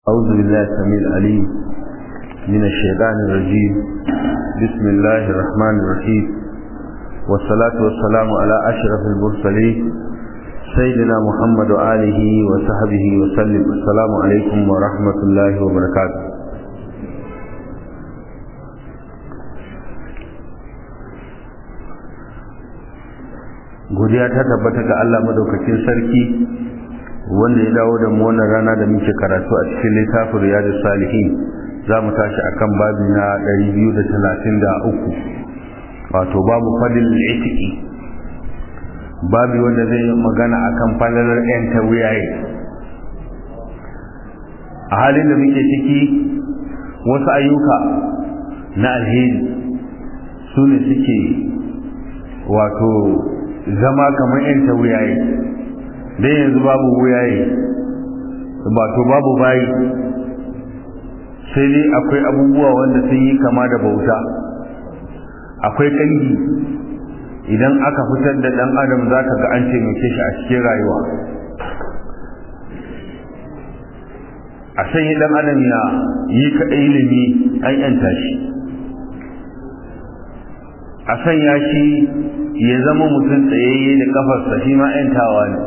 أعوذ بالله السميع العليم من الشيطان الرجيم. بسم الله الرحمن الرحيم، والصلاة والسلام على أشرف المرسلين سيدنا محمد وآله وصحبه وسلم. السلام عليكم ورحمة الله وبركاته. godiya ta tabbata ga Allah madaukakin sarki wanda ya dawo da mu wannan rana da muke karatu a cikin littafin Riyadus Salihin. Za mu tashi akan babi na 233, wato babu fadil itiqi, babi wanda zai yi magana akan falalar yan tawiyaye. A halin da muke ciki, wasu ayyuka na alheri su ne suke wato zama kamar yan tawiyaye. dan yanzu babu wuyaye, wato babu bayi, sai dai akwai abubuwa wanda sun yi kama da bauta. Akwai kangi, idan aka fitar da dan adam zaka ga an taimake shi a cikin rayuwa. A sanya dan adam ya yi ka ilimi an yanta shi, a sanya shi ya zama mutum tsayayye da kafarsa, shi ma yantawa ne.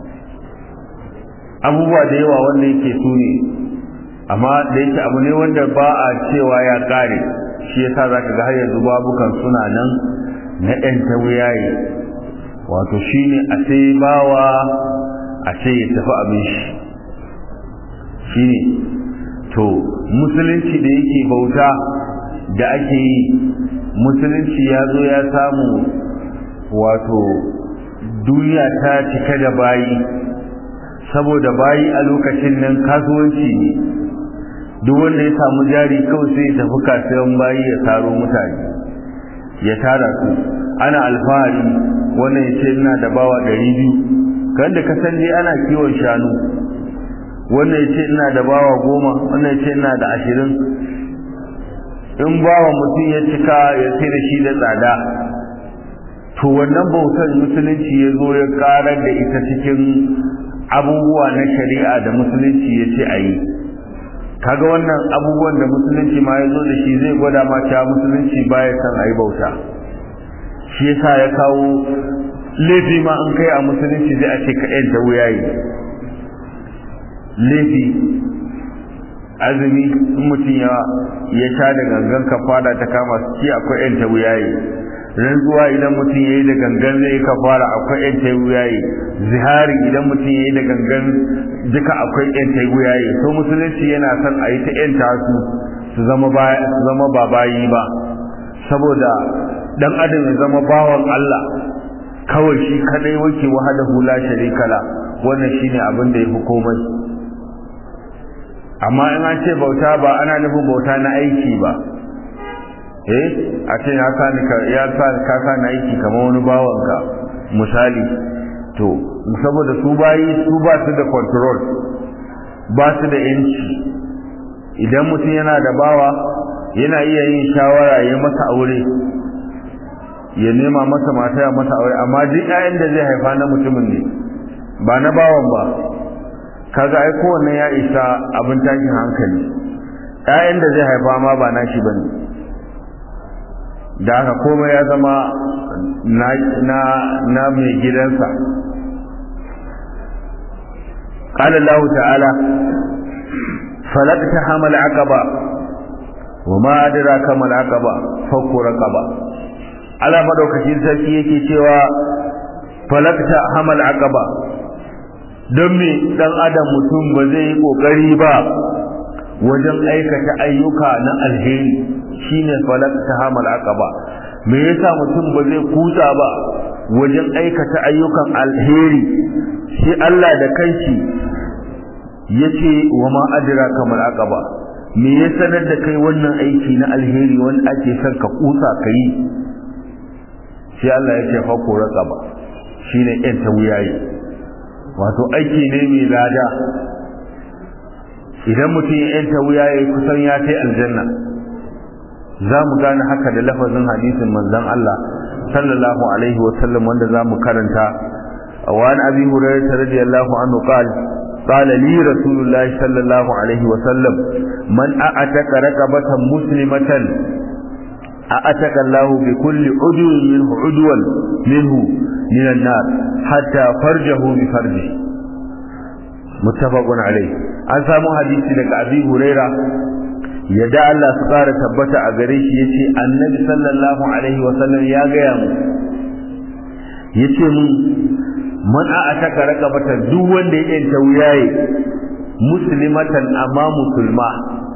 Abubuwa da yawa wanda yake su ne, amma da yake abu ne wanda ba a cewa ya kare, shi yasa zaka ga har yanzu babukan suna nan na ɗan tawiyaye. Wato shine a sai bawa a sai ya tafi abin shi. Shine to musulunci da yake bauta da ake yi, musulunci ya zo ya samu wato duniya ta cika da bayi, saboda bayi a lokacin nan kasuwanci ne. Duk wanda ya samu jari kawai sai ya tafi kasuwan bayi ya taro mutane, ya tara su, ana alfahari. Wannan ya ce ina da bawa 200, kan da ka san dai ana kiwon shanu. Wannan ya ce ina da bawa 10, wannan ya ce ina da 20. In bawa mutum ya cika ya sai da shi da tsada. To wannan bautar musulunci ya zo ya karar da ita cikin abubuwa na shari'a da musulunci ya ce a yi. Kaga wannan abubuwan da musulunci ma ya zo da shi zai gwada ma cewa musulunci baya son a yi bauta. Shi yasa ya kawo laifi ma an kai a musulunci zai a ce ka yanta wuyayi. Laifi azumi in mutum ya sha da gangan kafara ta kama su ci, akwai yanta wuyayi. Rantsuwa idan mutum ya yi da gangan zai kafara, akwai yan taiguyaye. Zihari idan mutum ya yi da gangan duka akwai yan taiguyaye. So musulunci yana son a yi ta yan tasu su zama ba bayi ba, saboda dan adam ya zama bawan Allah kawai shi kadai wake wahdahu la sharika la. Wannan shine abin da yafi komai. Amma in an ce bauta ba ana nufin bauta na aiki ba. A ce ya sa ka sa na aiki kamar wani bawanka misali. To saboda su bayi su ba su da control, ba su da yanci. Idan mutum yana da bawa yana iya yin shawara ya masa aure, ya nema masa mata ya masa aure, amma duk ƴaƴan da zai haifa na mutumin ne, ba na bawan ba. Kaga ai kowanne ya isa abin tashin hankali. Ƴaƴan da zai haifa ma ba nashi bane, da haka komai ya zama na mai gidansa. qala Allah ta'ala falaqta hamal aqaba wama adraka mal aqaba fakku raqaba. Allah madaukakin sarki yake cewa falaqta hamal aqaba, don me dan adam mutum ba zai yi kokari ba wajen aikata ayyuka na alheri. Shine falaqta hamal aqaba. Me yasa mutum ba zai kusa ba wajen aikata ayyukan alheri? Shi Allah da kanshi yace wa ma adraka mal aqaba. Me ya sanar da kai wannan aiki na alheri wanda ake son ka kusa kai? Shi Allah yace fa ko raqaba, shine yan tawiyayi. Wato aiki ne mai lada. Idan mutum ya yanta wuyaye kusan ya kai aljanna. Za mu gane haka da lafazin hadisin manzon Allah sallallahu alaihi wa sallam wanda za mu karanta. Wa an Abi Hurairah radiyallahu anhu qala قال لي رسول الله صلى الله عليه وسلم من أعتق رقبة مسلمة أعتق الله بكل عدو منه من النار حتى فرجه بفرجه متفق عليه. an samu hadisi daga Abi Huraira yadda Allah su ƙara tabbata a gare shi yace Annabi sallallahu alaihi wasallam ya gaya mu yace mun man a'ataka raqabatan duk wanda ya yanta wuyaye muslimatan amma musulma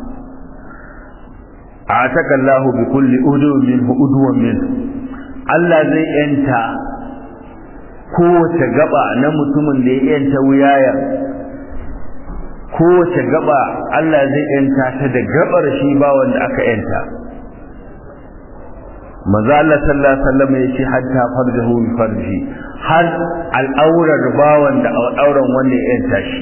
a'ataka Allah bi kulli udwan min Allah zai yanta kowace gaba na mutumin da ya yanta wuyaya kowace gaba Allah zai yanta ta da gabar shi ba wanda aka yanta manzo Allah sallallahu alaihi wasallam yace hatta farjahu bi farji har al'aurar bawan da auren wanda ya yanta shi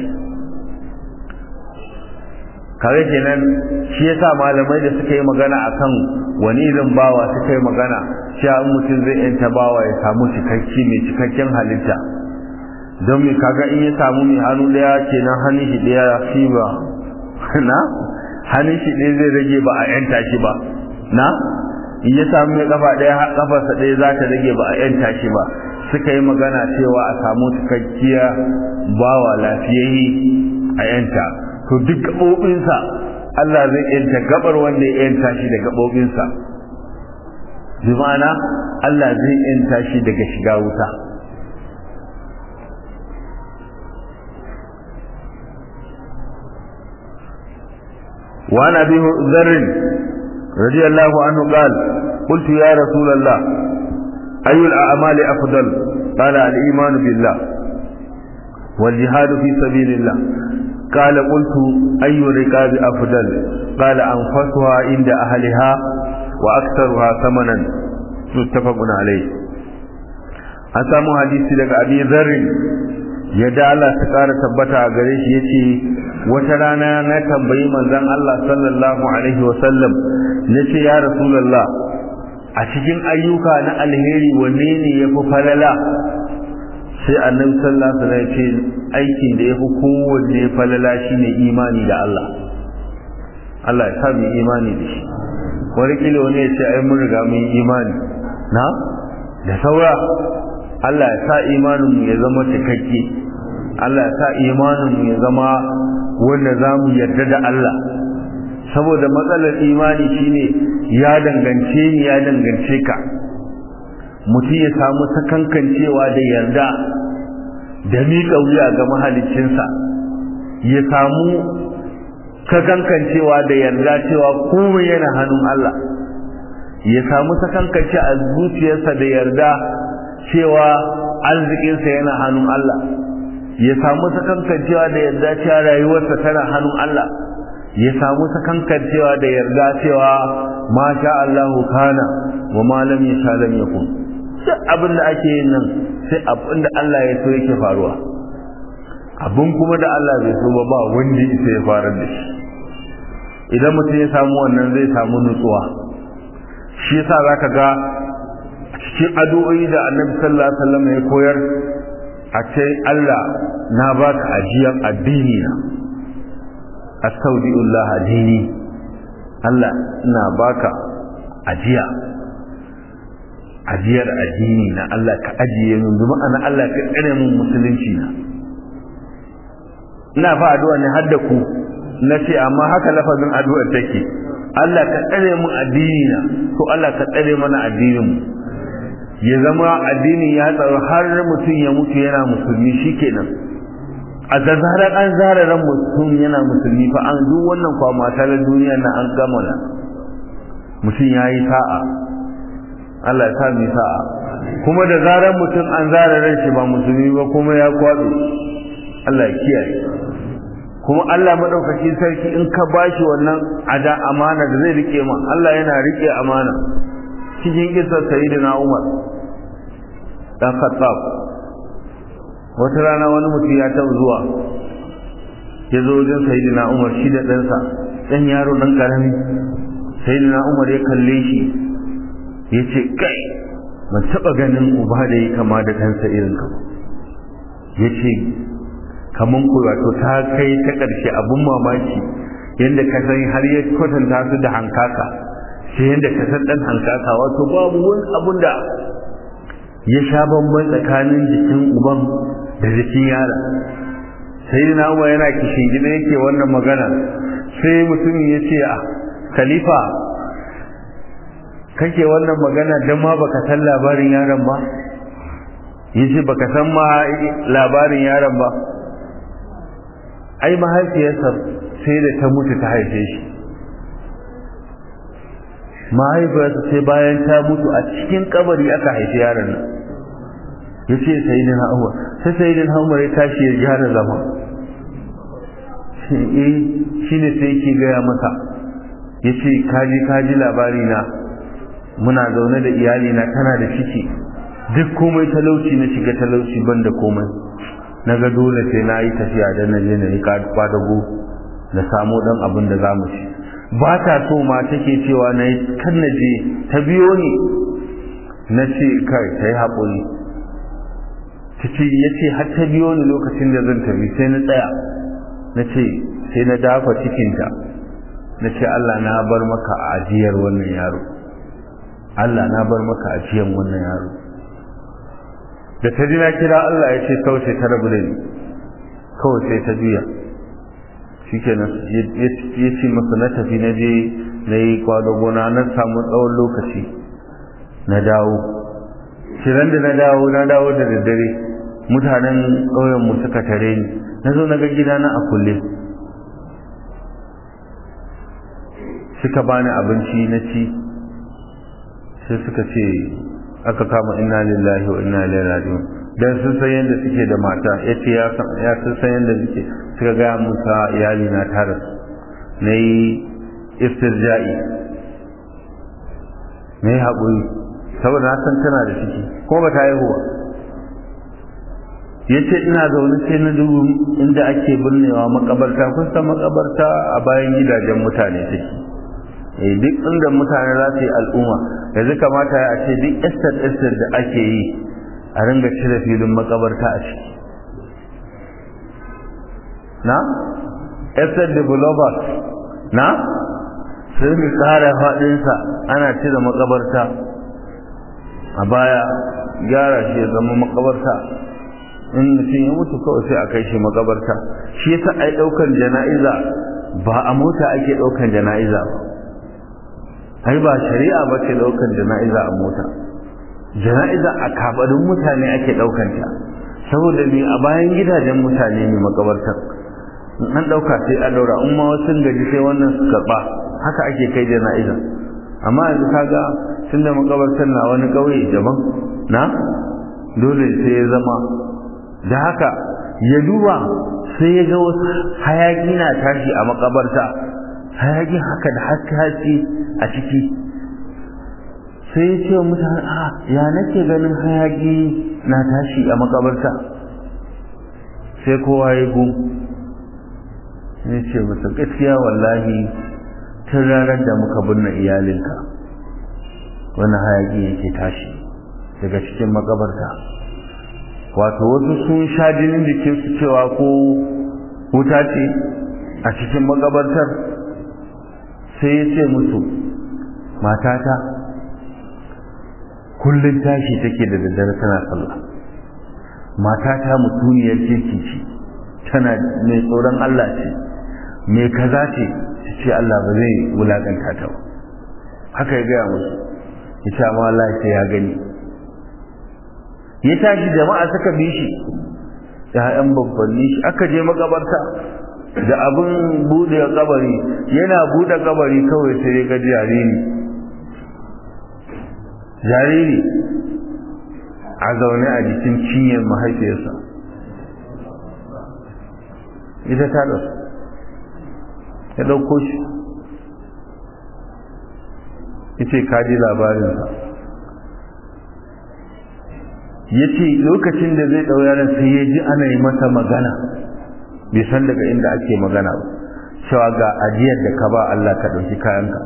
kare kenan shi yasa malamai da suka yi magana akan wani irin bawa suka yi magana cewa mutum zai yanta bawa ya samu cikakki mai cikakken halitta don me kaga in ya samu mai hannu daya kenan hannun shi daya shi ba na hannun shi daya zai rage ba a yanta shi ba na in ya samu mai kafa daya kafarsa daya za ta rage ba a yanta shi ba suka yi magana cewa a samu cikakkiya bawa lafiyayye a yanta to duk gabobinsa Allah zai yanta gabar wanda ya yanta shi da gabobinsa bi ma'ana Allah zai yanta shi daga shiga wuta وعن أبي ذر رضي الله عنه قال قلت يا رسول الله أي الأعمال أفضل قال الإيمان بالله والجهاد في سبيل الله قال قلت أي الركاب أفضل قال أنفسها عند أهلها وأكثرها ثمنا متفق عليه. أسامو حديث لك أبي ذر yadda Allah ta ƙara tabbata a gare shi yace wata rana na tambayi manzon Allah sallallahu alaihi wasallam nace ya rasulullah a cikin ayyuka na alheri wanne ne yafi falala sai annabi sallallahu alaihi wasallam yace aikin da yafi kowanne falala shine imani da Allah Allah ya sa mu imani da shi wani kilo ne yace ai mun riga mun imani na da saura Allah ya sa imanin mu ya zama cikakke Allah ya sa imanin mu ya zama wanda zamu yarda da Allah saboda matsalar imani shine ya dangance ni ya dangance ka mutum ya samu sakankancewa da yarda da miƙa wuya ga mahaliccinsa ya samu sakankancewa da yarda cewa komai yana hannun Allah ya samu sakankance a zuciyarsa da yarda cewa arzikinsa yana hannun Allah ya samu sakankancewa da yarda cewa rayuwarsa tana hannun Allah ya samu sakankancewa da yarda cewa ma sha Allahu kana wa ma lam yasha lam yakun duk abin da ake yin nan sai abin da Allah ya so yake faruwa abin kuma da Allah bai so ba wanda yake ya fara da shi idan mutum ya samu wannan zai samu nutsuwa shi yasa zaka ga cikin addu'o'i da Annabi sallallahu alaihi wasallam ya koyar a ce Allah na baka ajiyar addini na astaudiullah addini Allah ina baka ajiyar addini na Allah ka ajiye min bi ma'ana Allah ka tsare min musulunci na ina fa addu'a ne har da ku nace amma haka lafazin addu'ar take Allah ka tsare min addini na to Allah ka tsare mana addinin mu ya zama addini ya tsaro har mutum ya mutu yana musulmi shikenan a zazarar an zararan mutum yana musulmi fa an duk wannan kwama talar duniya na an gama na mutum yayi sa'a Allah ya sa mu sa'a kuma da zarar mutum an zararan shi ba musulmi ba kuma ya kwabe Allah ya kiyaye kuma Allah madaukakin sarki in ka bashi wannan ada amana da zai rike ma Allah yana rike amana cikin kisar sayyidina Umar dan Khattab wata rana wani mutum ya taɓa zuwa ya zo wajen sayyidina Umar shi da ɗansa ɗan yaro ɗan ƙarami sayyidina Umar ya kalle shi ya ce kai ban taɓa ganin uba da ya kama da ɗansa irin ka ya ce kaman ku wato ta kai ta ƙarshe abun mamaki yadda ka san har ya kwatanta su da hankaka sai yadda ka san ɗan hankaka wato babu wani abun da ya sha bamban tsakanin jikin uban da jikin yara. sai na umar yana kishin gida yake wannan magana sai mutumin ya ce a khalifa kake wannan magana don ma baka san labarin yaron ba? yace baka san ma labarin yaron ba? ai mahaifiyarsa sai da ta mutu ta haife shi. mahaifiyarsa sai bayan ta mutu a cikin kabari aka haifi yaron nan. yace sayyidina Umar sai sayyidina Umar ya tashi ya gyara zama. shine sai yake gaya masa yace kaji labari na muna zaune da iyali na tana da ciki duk komai talauci na shiga talauci banda komai naga dole sai na yi tafiya dan naje na yi kwadago na samu dan abin da zamu ci. ba ta so ma take cewa na yi kan naje ta biyo ni na ce kai ta yi haƙuri ta ce ya ce har ta biyo ni lokacin da zan tafi sai na tsaya na ce sai na dafa cikinta na ce Allah na bar maka ajiyar wannan yaro, Allah na bar maka ajiyar wannan yaro. da ta ji na kira Allah ya ce kawai sai ta rabu da ni kawai sai ta biya shi kenan ya ce masa na tafi na je na yi gona na samu tsawon lokaci na dawo shirin da na dawo da daddare mutanen ƙauyenmu suka tare ni na zo na ga gidana a kulle suka bani abinci na ci sai suka ce aka kama inna lillahi wa inna ilaihi raji'un dan sun san yadda suke da mata yace ya sun san yadda suke suka ga musa iyali na tare nayi istirja'i nayi haƙuri saboda na san tana da ciki ko ba ta haihuwa. yace ina zaune sai na dubu inda ake binnewa makabarta kun san makabarta a bayan gidajen mutane take duk inda mutane za su yi al'umma yanzu kamata ya ce duk estate da ake yi a ringa cire filin makabarta a ciki na estate developers na sai mu tsara faɗinsa ana cire makabarta a baya gyara shi ya zama makabarta in mutum ya mutu kawai sai a kai shi makabarta. shi yasa ai ɗaukan jana'iza ba a mota ake ɗaukan jana'iza ba, ai ba shari'a ba ce daukan jana'iza a mota. jana'iza a kabarin mutane ake daukan ta saboda ne a bayan gidajen mutane ne makabartar in an dauka sai a daura in ma wasu gaji sai wannan su karba haka ake kai jana'iza. amma yanzu kaga tunda makabartar na wani kauye daban na dole sai ya zama da haka ya duba sai ya ga wasu hayaki na tashi a makabarta hayaki haka da haske a ciki sai ya ce wa mutane ya nake ganin hayaki na tashi a makabarta sai kowa ya gu ya ce masa gaskiya wallahi tun ranar da muka binne iyalinka wani hayaki yake tashi daga cikin makabarta. wato wasu sun sha jinin jikinsu cewa ko wuta ce a cikin makabartar sai ya ce musu matata kullum tashi take da daddare tana sallah, matata mutuniyar kirki ce tana mai tsoron Allah ce mai kaza ce Allah ba zai wulakanta ta ba. haka ya gaya musu ya ce amma Allah sai ya gani. ya tashi jama'a suka bi shi ya'yan babbanni shi aka je makabarta da abin bude kabari yana bude kabari kawai sai ga jariri a zaune a jikin cinyar mahaifiyarsa ita ta da ya dauko shi yace kaji labarinsa yace lokacin da zai dau yaron sai ya ji ana yi masa magana bai san daga inda ake magana ba cewa ga ajiyar da ka ba Allah ka dauki kayanka,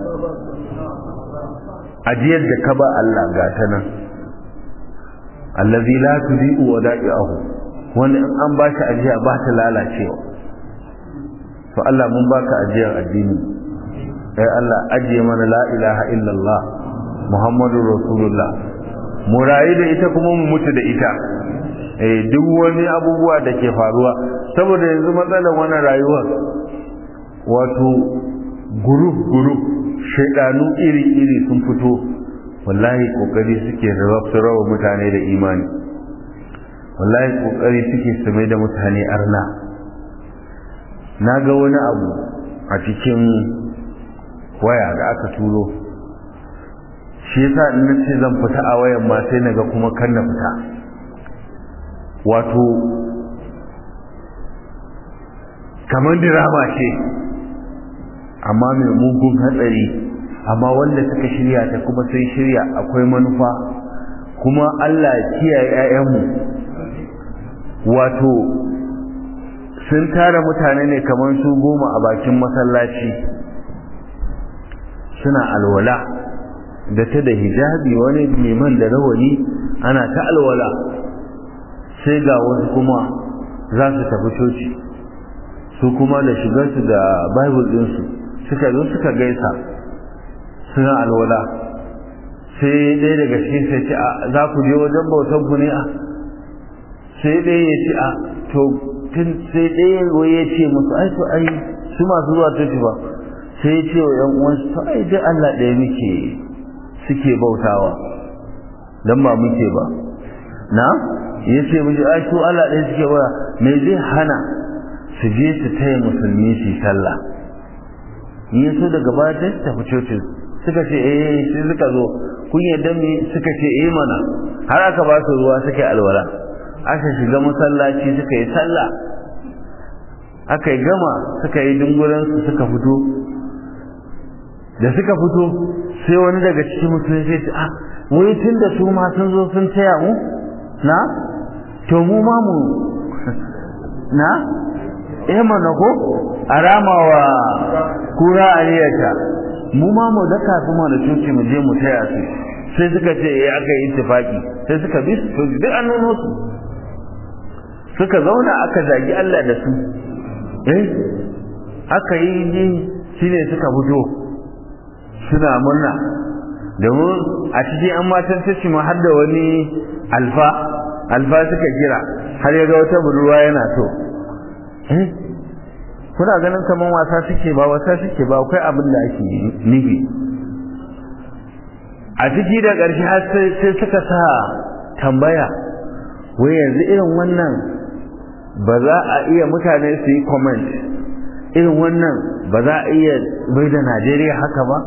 ajiyar da ka ba Allah ga ta nan allazi la tudi'u wada'ihu wanda in an ba shi ajiya ba ta lalacewa. to Allah mun baka ajiyar addini, sai Allah ajiye mana la ilaha illallah Muhammadur Rasulullah, mu rayu da ita kuma mu mutu da ita. Duk wani abubuwa da ke faruwa, saboda yanzu matsalar wannan rayuwar wato group shaidanu iri sun fito, wallahi kokari suke raba mutane da imani, wallahi kokari suke su mai da mutane arna. na ga wani abu a cikin waya da aka turo, shi yasa in nace zan fita a wayan ma sai naga kuma kan na fita. wato kamar dirama ce amma mai mugun hatsari, amma wanda suka shirya ta kuma sai shirya akwai manufa, kuma Allah ya kiyaye ƴaƴanmu. wato sun tara mutane ne kamar su 10 a bakin masallaci suna alwala da ta da hijabi, wani liman da rawani ana ta alwala, sai ga wasu kuma za su tafi coci, su kuma da shigarsu da bible ɗinsu suka zo suka gaisa suna alwala. sai ɗaya daga cikin sai ce za ku je wajen bautan ku ne? sai ɗaya ya ce to sai ɗaya ya ce musu ai su masu zuwa coci ba, sai ya ce wa ƴan uwansu to ai dai Allah ɗaya muke suke bautawa dan ba muke ba na ya ce miji ai su Allah ɗaya suke bauta, me zai hana su je su taya musulmi su sallah? in yaso daga baya sai su tafi coci. suka ce sai suka zo kun yadda me? suka ce mana. har aka ba su ruwa suka yi alwala, aka shiga masallaci suka yi sallah, aka yi gama suka yi dunguransu suka fito. da suka fito sai wani daga cikin musulmi sai ce wai tun da su ma sun zo sun taya mu na to mu ma mu na mana ko a ramawa kura aliyata, mu ma mu daka su ma da coci mu je mu taya su. sai suka ce aka yi ittifaki, sai suka bi su duk an nuno su, suka zauna aka zagi Allah da su. aka yi shine suka fito suna murna, domin a cikin an matan tashi ma har da wani alfa suka kira, har ya ga wata budurwa yana so. kuna ganin kaman wasa suke ba akwai abin da ake nufi a ciki. da ƙarshe har sai suka sa tambaya, wai yanzu irin wannan ba za a iya mutane su yi comment, irin wannan ba za a iya bai da Najeriya haka ba?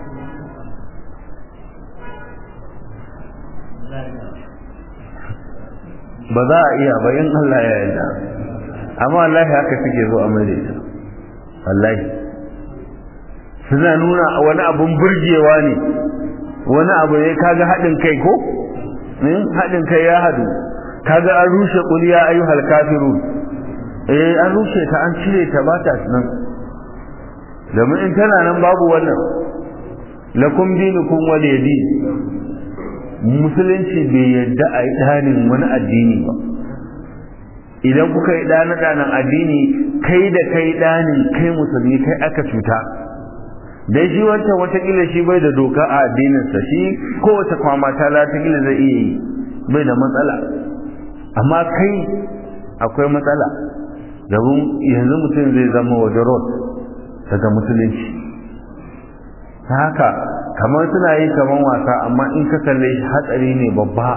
ba za a iya ba in Allah ya yarda, amma wallahi haka suke zo a mai da ita. wallahi suna nuna wani abun burgewa ne, wani abu ne. kaga haɗin kai ko? haɗin kai ya haɗu. kaga an rushe qul ya ayyuhal kafirun, an rushe ta, an cire ta, ba ta nan. domin in tana nan babu wannan lakum dinukum waliyadi. musulunci bai yadda a yi ɗanin wani addini ba. idan kuka yi ɗanin addini, kai da kai ɗanin kai musulmi kai aka cuta. dai shi wancan watakila shi bai da doka a addininsa, shi kowace kwamata latakila zai iya yi, bai da matsala. amma kai akwai matsala, domin yanzu mutum zai zama wajen daga musulunci. haka kamar suna yi kamar wasa, amma in ka kalle shi hatsari ne babba.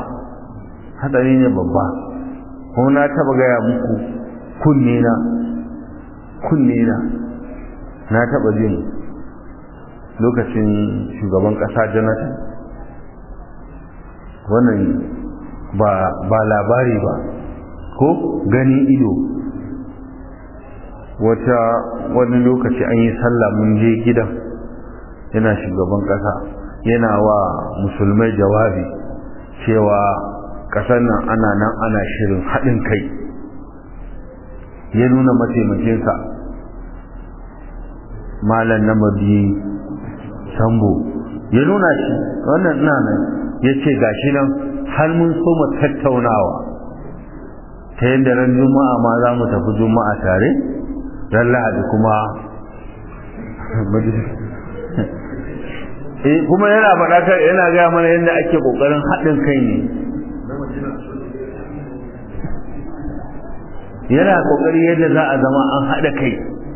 kuma na taba gaya muku kunne na taba jin lokacin shugaban kasa Jonathan, wannan ba labari ba ko gani ido. wani lokaci an yi sallah, mun je gidan, yana shugaban kasa yana wa musulmai jawabi cewa kasar nan ana shirin haɗin kai. ya nuna mataimakinsa malam Namadi Sambo, ya nuna shi, wannan ina nan, ya ce gashi nan har mun so mu tattaunawa ta yadda ran juma'a ma za mu tafi juma'a tare, ran lahadi kuma kuma yana faɗa yana gaya mana yadda ake ƙoƙarin haɗin kai ne, yana ƙoƙari yadda za a zama an haɗa kai.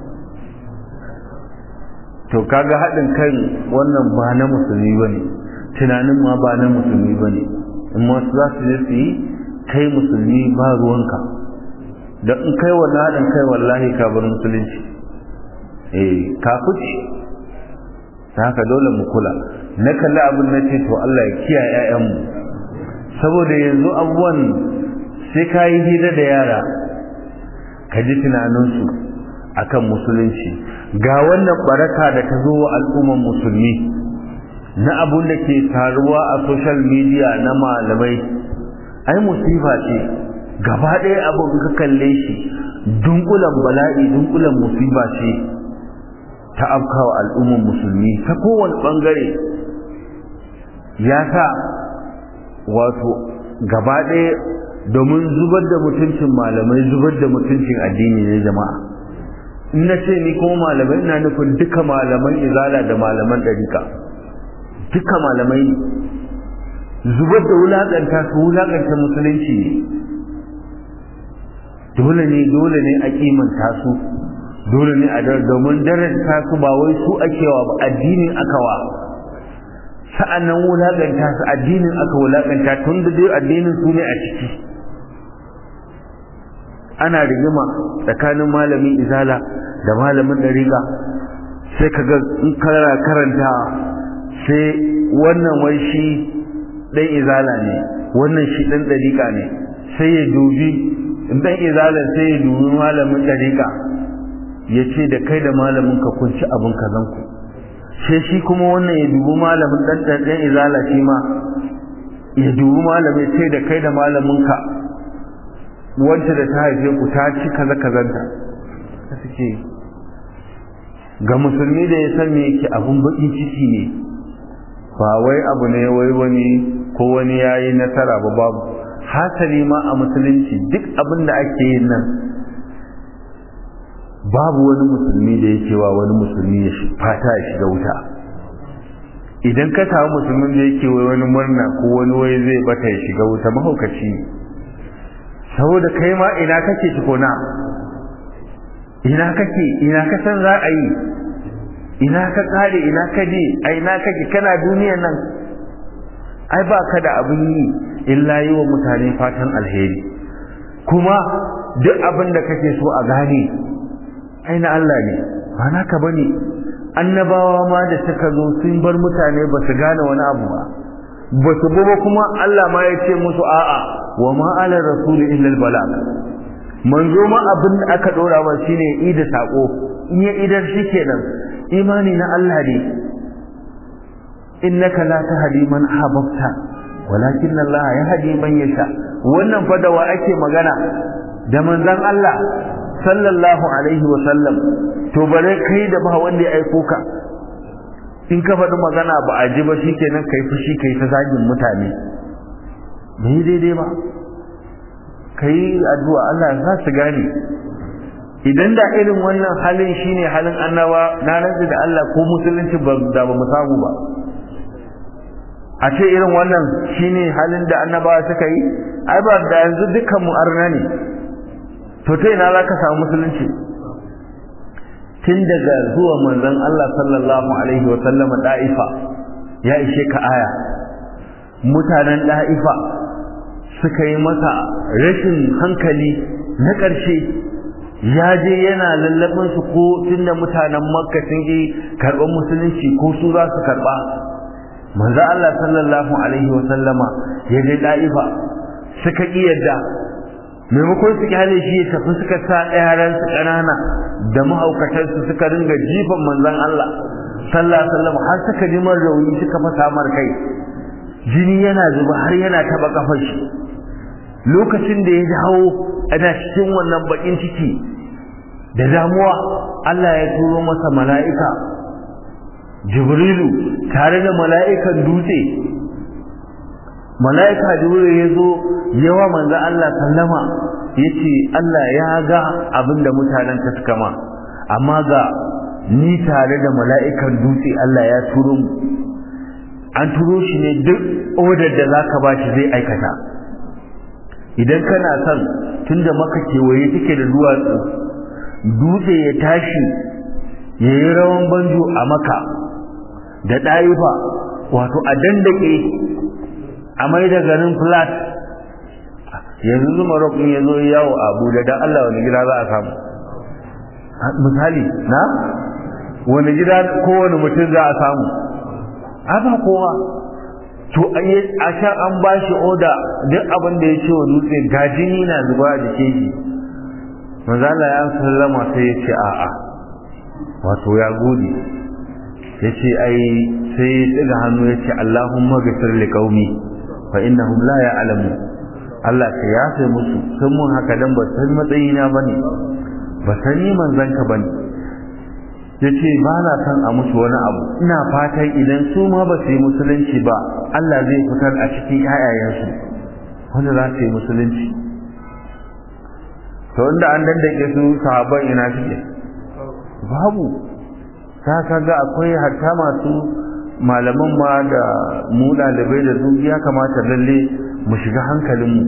To kaga haɗin kai wannan ba na musulmi ba ne, tunanin ma ba na musulmi ba ne. In wasu za su je su yi, kai musulmi ba ruwanka, da in kai wannan haɗin kai wallahi ka bar musulunci, ka fice. ta haka dole mu kula. Na kalli abin na ce to Allah ya kiyaye 'ya'yanmu, saboda yanzu abubuwan sai ka yi hira da yara ka ji tunaninsu akan musulunci. Ga wannan baraka da ta zo wa al'umman musulmi na abun da ke taruwa a social media na malamai, ai musifa ce gaba ɗaya. abin ka kalle shi dunkulan bala'i, dunkulan musiba ce ta afkawa al'umman musulmi ta kowane ɓangare. Ya sa wato gaba ɗaya domin zubar da mutuncin malamai, zubar da mutuncin addini ne jama'a. In na ce ni kuma malamai ina nufin duka malaman izala da malaman ɗarika, duka malamai ne. Zubar da wulaƙanta su wulaƙanta musulunci ne. Dole ne a kimanta su, dole ne a domin daraja su, ba wai su akewa ba, addinin akawa. Sa'annan wulaƙanta su, addinin aka wulaƙanta, tun da dai addinin su ne a ciki. Ana rigima tsakanin malamin izala da malamin dariqa, sai kaga in karanta sai wannan wai shi dan izala ne, wannan shi dan dariqa ne, sai ya dubi dan izala sai ya dubi malamin dariqa yace da kai da malamin ka kun ci abin kazan ku, sai shi kuma wannan ya dubi malamin dan izala shi ma ya dubi malamin sai da kai da malamin ka wanda da ta haife ku ta ci kaza kazanta. Suke ga musulmi da ya san me yake abun bakin ciki ne, ba wai abu ne wai wani ko wani yayi nasara ba, babu. Hasali ma a musulunci duk abin da ake yin nan babu wani musulmi da yake wa wani musulmi ya fata ya shiga wuta. Idan ka samu musulmin da yake wai wani murna ko wani wai zai bata ya shiga wuta, mahaukaci ne. Saboda kai ma ina kake tukuna, ina ka san za a yi, ina ka kare, ina ka je, a ina kake, kana duniyan nan. Ai ba ka da abin yi illa yi wa mutane fatan alheri, kuma duk abin da kake so a gane ai na Allah ne, ba naka bane. Annabawa ma da suka zo sun bar mutane ba su gane wani abu ba su ba kuma Allah ma ya ce musu a'a wa ma ala rasul illa al balag. Manzo ma abin da aka dora ba shine ida sako, in ya idar shikenan. Imani na Allah ne, innaka la tahdi man ahbabta walakin Allah yahdi man yasha. Wannan fa da wa ake magana? Da manzon Allah sallallahu alaihi wa sallam. To bare kai da ba wanda ya aiko ka, in ka faɗi magana ba a ji ba shikenan kai fushi kai ta zagin mutane, bai daidai ba. Kai addu'a Allah ya su gane. Idan da irin wannan halin shine halin annaba, na rantsa da Allah ko musulunci ba da ba mu samu ba. A ce irin wannan shine halin da annabawa suka yi, ai ba da yanzu dukkan mu arna ne. To ta ina za ka samu musulunci? Tun daga zuwa manzon Allah sallallahu alaihi wa sallam Da'ifa ya ishe ka aya. Mutanen Da'ifa suka yi masa rashin hankali na ƙarshe, ya je yana lallabin su ko tunda mutanen Makka sun yi karɓar musulunci ko su za su karɓa. Manzo Allah sallallahu alaihi wa sallama ya je Da'ifa suka ki yadda, maimakon su kyale shi ya tafi suka sa yaran su ƙanana da mahaukatan su suka ringa jifan manzon Allah sallallahu alaihi wa sallam har suka ji mar rauni, suka fasa mar kai, jini yana zuba har yana taba kafar shi. Lokacin da ya dawo ana cikin wannan bakin ciki da damuwa, Allah ya turo masa mala'ika Jibrilu tare da mala'ikan dutse. Mala'ika Jibrilu ya zo yawa manzo Allah sallama, yace Allah ya ga abinda mutanen ka suka ma amma ga ni tare da mala'ikan dutse Allah ya turo mu an turo shi ne duk odar da zaka ba shi zai aikata idan kana son tunda maka kewaye take da duwatsu dutse ya tashi yayi rawan banjo a maka da daifa wato a dandake a mai da garin flat yanzu zuma roƙin yazo yawo a Abuja dan Allah wani gida za a samu misali na wani gida kowane mutum za a samu ba kowa to a sha an ba shi oda duk abin da ya ce wa dutse gajini na zuba da ke shi manzala ya sallama sai ya ce a'a wato ya gode ya ce ai sai ya tsiga hannu ya ce Allahumma ghfir li qaumi fa innahum la ya'lamun Allah ka yafe musu sun mun haka dan ba san matsayina bane ba sani manzon ka bane yace ba na san a musu wani abu ina fatan idan su ma ba su yi musulunci ba Allah zai fitar a cikin ƴaƴayensu wanda za su yi musulunci to inda an dandake su sahabban ina suke babu ta kaga akwai hatta masu malaman ma da mu dalibai da su ya kamata lalle mu shiga hankalinmu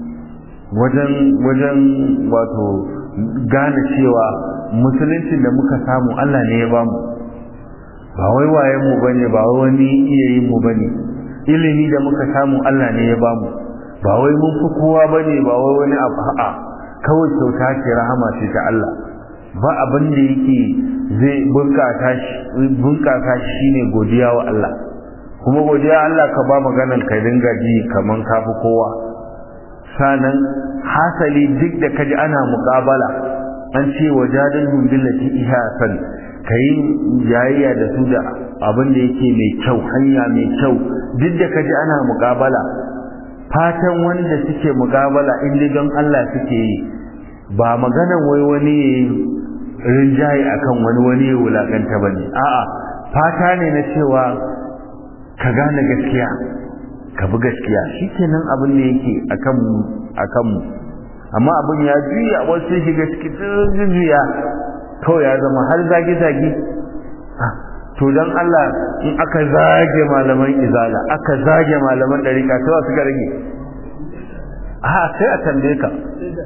wajen wato gane cewa musuluncin da muka samu Allah ne ya bamu ba wai wayen mu bane ba wani iyayen mu bane ilimi da muka samu Allah ne ya bamu ba wai mun fi kowa bane ba wai wani abu a'a kawai kyauta ce rahama ce ta Allah ba abin da yake zai bunkasa shi shine godiya wa Allah kuma godiya Allah ka ba maganan ka dinga ji kaman kafi kowa sanan hasali duk da kaji ana muqabala an ce wajadalhum billati ihsan kai jayayya da su da abin da yake mai kyau hanya mai kyau duk da kaji ana muqabala fatan wanda suke muqabala inda don Allah suke yi ba maganan wai wani rinjaye akan wani wulakanta bane a'a fata ne na cewa ka gane gaskiya ka bi gaskiya shikenan abin da yake akan mu amma abin ya juya wasu shiga cikin juya to ya zama har zage to dan Allah in aka zage malaman izala aka zage malaman dariqa to su ga rage sai a tambaye ka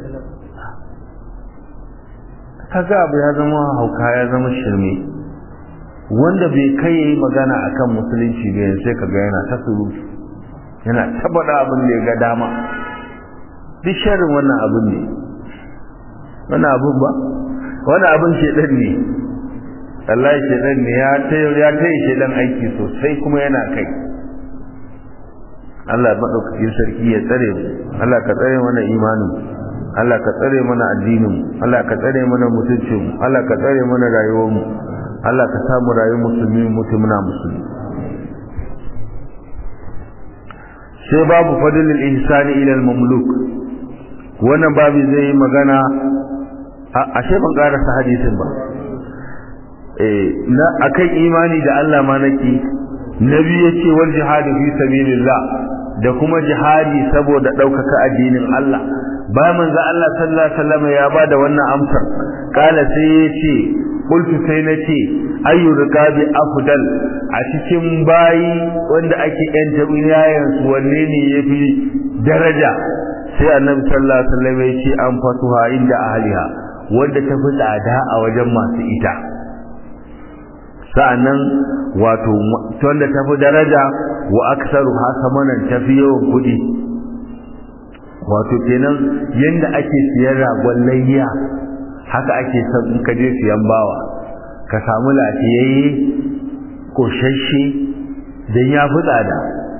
kaga abu ya zama hauka ya zama shirme wanda bai kai yayi magana akan musulunci ba sai kaga yana ta surutu yana tabbata abin da ya ga dama duk sharrin wannan abin ne wannan abin ba wannan abin shedan ne Allah shedan ne ya tayi shedan aiki sosai kuma yana kai Allah madaukakin sarki ya tsare mu Allah ka tsare mana imanin Allah ka tsare mana addinin Allah ka tsare mana mutuncin Allah ka tsare mana rayuwar mu Allah ka samu rayuwar musulmi mutumna musulmi sai babu fadlul ihsani ila al mamluk wannan babu zai magana ashe ban karasa hadisin ba na akan imani da Allah ma nake nabi yace wal jihadu fi sabilillah da kuma jihadi saboda daukaka addinin Allah bayan manzo Allah sallallahu alaihi wasallam ya bada wannan amsar kala sai yace qultu sai nace ayu rikabi afdal a cikin bayi wanda ake yanta yayin su wanne ne yafi daraja sai annabi sallallahu alaihi wasallam yace an fatuha inda ahliha wanda ta fi tsada a wajen masu ita sa'annan wato wanda ta fi daraja wa aksaru hasamanan tafi yawan kudi wato kenan yanda ake siyar ragon layya haka ake son in ka je siyan bawa ka samu lafiyayye koshashe dan ya fi tsada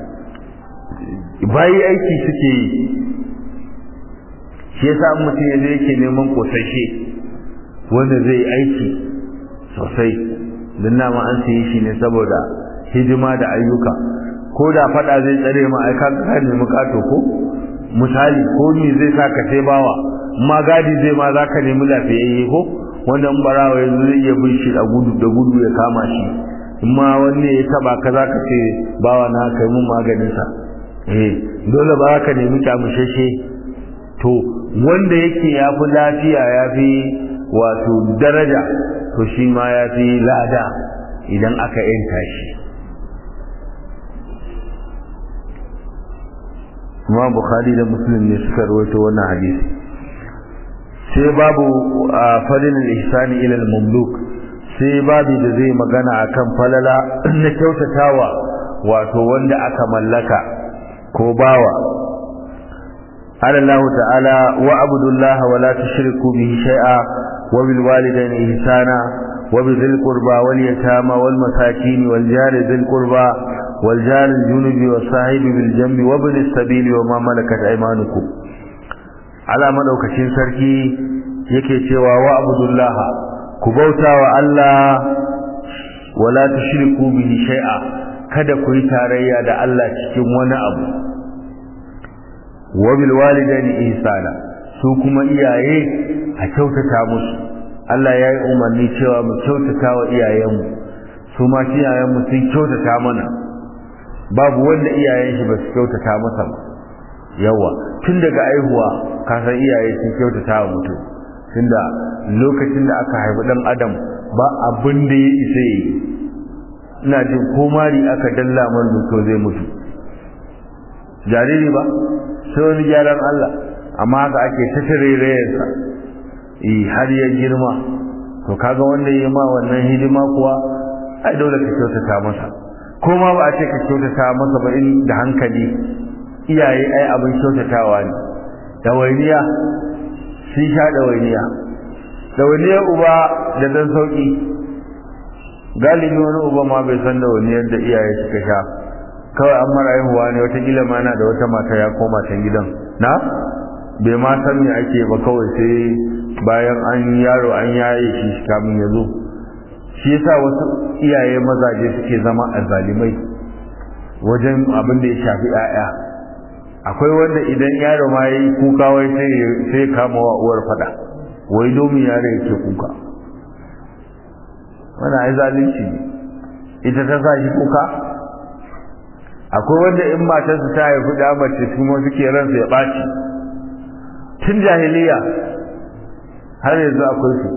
bayi aiki suke yi shi yasa mutum yanzu yake neman koshashe wanda zai aiki sosai dan nama an siye shi ne saboda hidima da ayyuka ko da fada zai tsare ma ai ka nemi kato ko misali ko ni zai saka sai bawa ma gadi zai ma zaka nemi lafiyayye ko wanda in barawa yanzu zai iya bin shi da gudu ya kama shi in ma wanne ya taba ka zaka ce bawa na kai mun maganin sa dole ba ka nemi kamushashe to wanda yake yafi lafiya yafi wato daraja to shi ma yafi lada idan aka yanta shi. Imam Bukhari da Muslim ne suka rawaito wannan hadisi. sai babu fadin al-ihsani ila al-mamluk, sai babu da zai magana akan falala na kyautatawa wato wanda aka mallaka ko bawa. Allah ta'ala wa abudullaha wa la tushriku bihi shay'a wa bil walidayni ihsana wa bizil qurba wal yatama wal masakin wal jari dhil qurba wal jari al junubi was sahibi bil jambi wa ibn as-sabili wa ma malakat aymanukum. Allah madaukakin sarki yake cewa wa abudullaha, ku bautawa Allah wa la tushriku bihi shay'a, kada ku yi tarayya da Allah cikin wani abu. wa bil walidaini ihsana, su kuma iyaye a kyautata musu. Allah ya yi umarni cewa mu kyautata wa iyayenmu, su ma iyayenmu sun kyautata mana, babu wanda iyayen shi ba su kyautata masa ba. Yawa tun daga aihuwa ka san iyaye sun kyautata wa mutum, tunda lokacin da aka haifi dan adam ba abin da ya isa yi. Ina jin ko mari aka dalla man to zai mutu, jariri ba sai wani gyaran Allah, amma haka ake ta tarerayarsa har ya girma. To kaga wanda ya ma wannan hidima kuwa ai dole ka kyautata masa, ko ma ba a ce ka kyautata masa ba in da hankali. Iyaye ai abin kyautatawa ne. Dawainiya sun sha dawainiyar uba da dan sauki. Galibi wani uba ma bai san dawainiyar da iyaye suka sha, kawai an mara haihuwa ne, watakila ma yana da wata mata ya koma can gidan na bai ma san me ake ba, kawai sai bayan an yaro an yaye shi kamin ya zo. Shi yasa wasu iyaye mazaje suke zama azzalimai wajen abin da ya shafi 'ya'ya. Akwai wanda idan yaro ma yayi kuka wai sai kama wa uwar fada, wai domin yaro yake kuka. Wannan ai zalunci ne, ita ta sa shi kuka. Akwai wanda in matarsa ta haifi da mace kuma suke ransa ya ɓaci tun jahiliya har yanzu akwai su.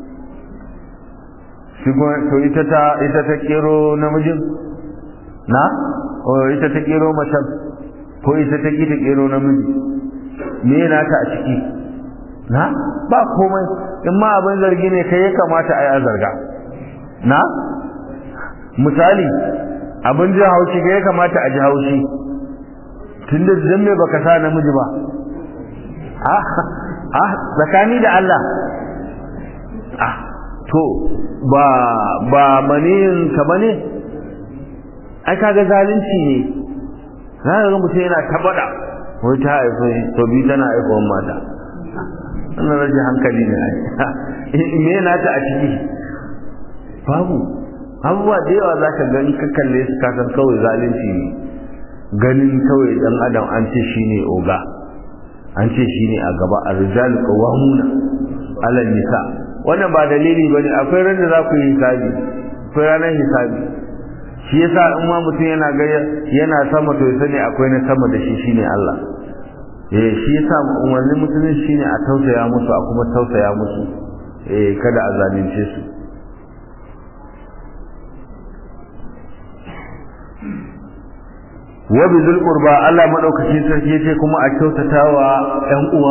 Shi kuma to ita ta kero namijin na ita ta kero macen ko ita ta kita kero namiji, me yana ta a ciki na ba komai. In ma abin zargi ne kai ya kamata a yi zarga na misali, abin jin haushi ga ya kamata a ji haushi, tun da zan me baka sa namiji ba. Tsakani da Allah to ba maniyin ka bane, ai kaga zalunci ne. za ga mutum yana tabada wai ta haifa to bi tana haifa mata, wannan rage hankali ne. Me yana ta a ciki babu abubuwa da yawa za ka ga in ka kalle su ka san kawai zalunci ne. Ganin kawai dan adam an ce shine oga, an ce shine a gaba, ar-rijalu qawwamuna 'ala an-nisa. Wannan ba dalili bane, akwai ran da za ku yi hisabi, akwai ranar hisabi. Shi yasa in ma mutum yana ga yana sama to ya sani akwai na sama da shi shine Allah. Shi yasa umarnin mutumin shine a tausaya musu, a kuma tausaya musu, kada a zalunce su. wa bizul qurba, Allah madaukakin sarki yace kuma a kyautatawa ɗan uwa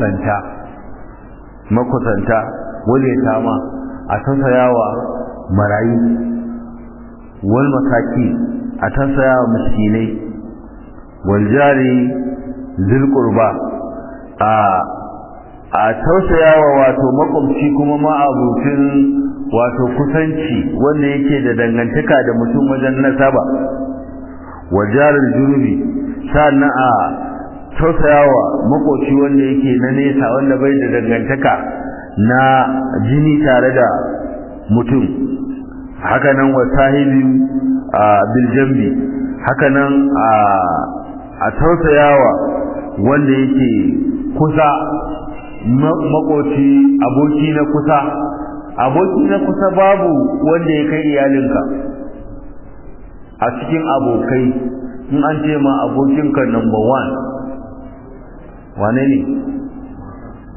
makusanta wal yatama, a tausayawa marayu, wal masaki, a tausayawa miskinai, wal jari zil qurba, a tausayawa wato makwabci kuma ma'abucin wato kusanci wanda yake da dangantaka da mutum wajen nasaba. wajarar junubi, sannan a tausayawa makoci wanda yake na nesa, wanda bai da dangantaka na jini tare da mutum. Hakanan wa sahibi bil jambi, hakanan a tausayawa wanda yake kusa, makoci, aboki na kusa. Aboki na kusa babu wanda ya kai iyalinka a cikin abokai. In an ce ma abokinka number 1 wane ne?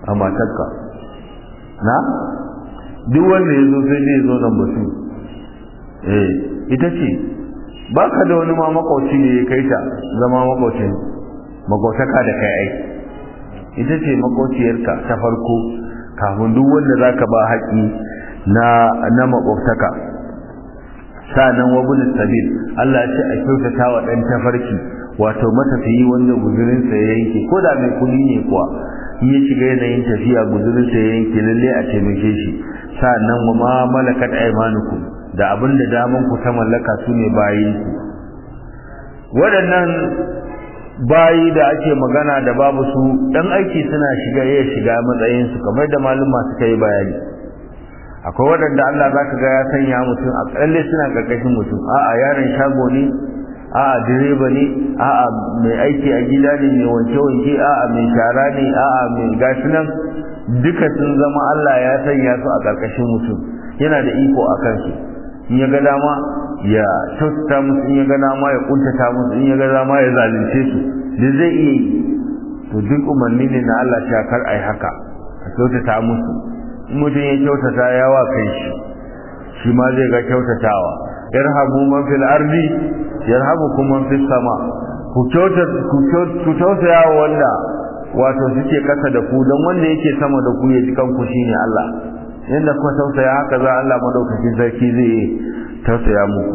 a matarka na duk wanda ya zo sai dai zo nan batu ita ce ba ka da wani ma makwauci ne ya kai ta zama makwaucaka da kai ai ita ce makwauciyarka ta farko kafin duk wanda za ka ba haƙi na makwaucaka. Sa'annan wabin sabil Allah ce a kyautata wa ɗan tafarki wato matafiyi wanda guzurinsa ya yanke ko da mai kuɗi ne kuwa in ya shiga yanayin tafiya guzurinsa ya yanke lalle a taimake shi. Sa'annan wa ma malakat aymanukum da abin da daman ku ta mallaka su ne bayinku. Waɗannan bayi da ake magana da babu su ɗan aiki suna shiga matsayinsu kamar da maluma suka yi bayani. Akwai waɗanda Allah za ka ga ya sanya mutum a ƙalle suna ƙarƙashin mutum, a'a yaron shago ne, a'a direba ne, a'a mai aiki a gida ne, mai wanke-wanke, a'a mai shara ne, a'a mai gashi nan duka sun zama Allah ya sanya su a ƙarƙashin mutum, yana da iko a kansu. In ya ga dama ya kyautata musu, in ya ga dama ya kuntata musu, in ya ga dama ya zalunce su, da zai iya yi. To duk umarni ne na Allah ta kar ai haka, a kyautata musu. Mutum ya kyautata yawa kai shi ma zai ga kyautatawa. Yarhamu man fil ardi yarhamukum man fis sama. Ku kyautata wanda wato suke kasa da ku, don wanda yake sama da ku ya ji kanku shine Allah. Yanda ku tausaya haka za Allah madaukakin sarki zai tausaya muku.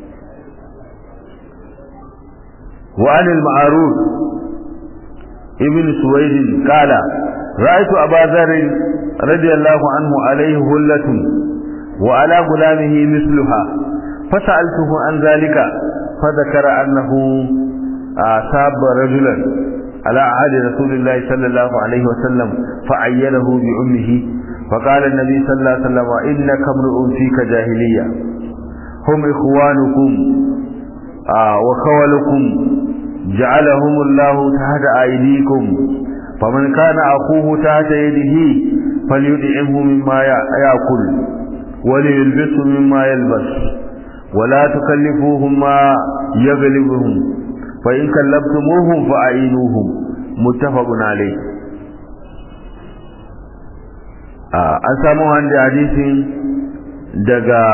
Wa anil ma'ruf ibn Suwayd qala ra'aytu Aba Dharr radiyallahu anhu alayhi hullatun wa ala gulamihi mithluha fasa'altuhu an dhalika fadhakara annahu asaba rajulan ala ahadi rasulillahi sallallahu alayhi wa sallam fa'ayyalahu bi ummihi فقال النبي صلى الله عليه وسلم إنك امرؤ فيك جاهلية هم إخوانكم وخولكم جعلهم الله تحت أيديكم فمن كان أخوه تحت يده فليدعمه مما يأكل وليلبسه مما يلبس ولا تكلفوهم ما يغلبهم فإن كلفتموهم فأعينوهم متفق عليه. an samu wanda hadisin daga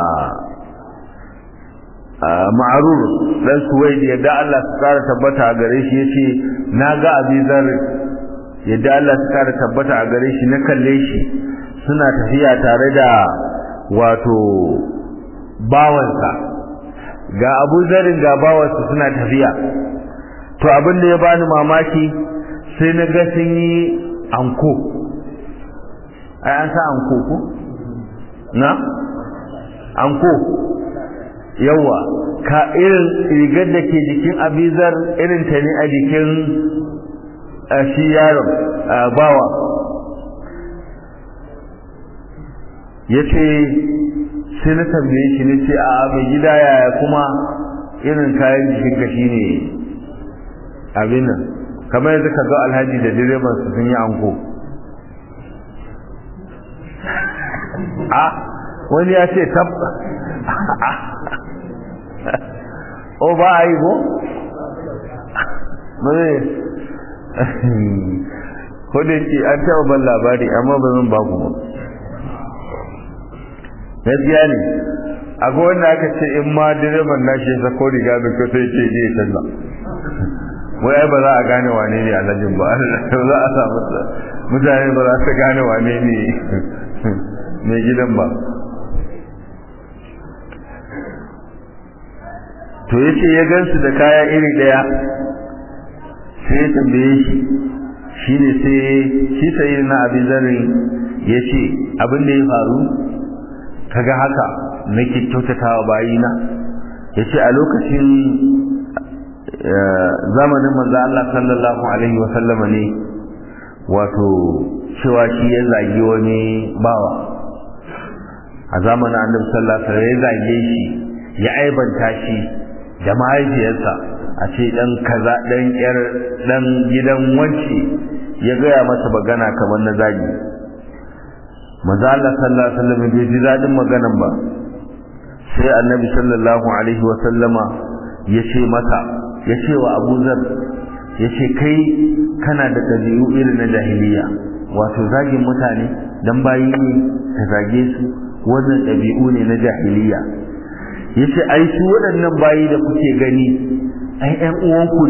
ma'rur dan Suwaid yadda Allah ya kara tabbata a gare shi yace naga Abi Dharr yadda Allah ya kara tabbata a gare shi na kalle shi suna tafiya tare da wato bawansa ga Abu Dharr ga bawansa suna tafiya. To abin da ya bani mamaki sai na ga sun yi anko. Ai an sa anko ko na anko yawa ka irin rigar da ke jikin Abizar irin ta ne a jikin shi yaron bawa yace sai na tambaye shi ne ce a mai gida yaya kuma irin kayan jikin ka shine abin nan kamar yadda ka ga alhaji da direban su sun yi anko. Wani ya ce tab o ba a yi ko? ko da ce an taɓa ban labari amma ba zan ba ku ba. Gaskiya ne akwai wanda aka ce in ma direban na shi sako riga da kyau sai ce je canza wai ai ba za a gane wane ne alhajin ba za a samu mutane ba za su gane wane ne mai gidan ba. To yace ya gansu da kaya iri daya sai ya tambaye shi shine sai shi sayyidina Abi Dharr yace abin da ya faru kaga haka nake kyautatawa bayina yace a lokacin zamanin manzo Allah sallallahu alaihi wa sallama ne wato cewa shi ya zagi wani bawa a zamanin Annabi sallallahu alaihi wa sallam ya zage shi ya aibanta shi da mahaifiyarsa a ce dan kaza dan yar dan gidan wance ya gaya masa magana kamar na zagi. Manzo Allah sallallahu alaihi wasallam bai ji dadin maganan ba sai Annabi sallallahu alaihi wasallama ya ce mata ya ce wa Abu Zar ya ce kai kana da dabi'u irin na jahiliya wato zagin mutane dan bayi ne ka zage su wannan ɗabi'u ne na jahiliya. yace ai su waɗannan bayi da kuke gani ai ƴan uwanku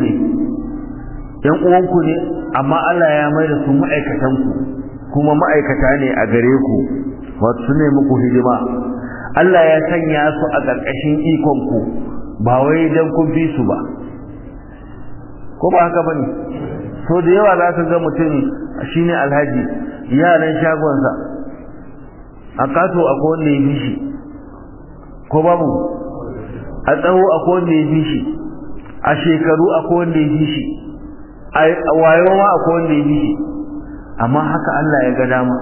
ne amma Allah ya mai da su ma'aikatan ku kuma ma'aikata ne a gare ku wato su ne muku hidima. Allah ya sanya su a ƙarƙashin ikon ku ba wai dan kun fi su ba, ko ba haka bane? so da yawa za ka ga mutum shine alhaji, yaran shagonsa a kato akwai wanda ya fi shi, ko babu? a tsawo akwai wanda ya fi shi, a shekaru akwai wanda ya fi shi, a wayo ma akwai wanda ya fi shi, amma haka Allah ya ga dama.